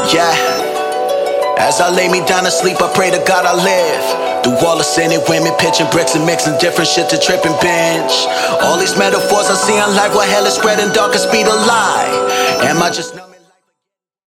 Yeah. As I lay me down to sleep, I pray to God I live. Through all the sinning women, pitching bricks and mixing different shit to trip and binge. All these metaphors I see in life, while hell is spreading dark and speed of lie. Am I just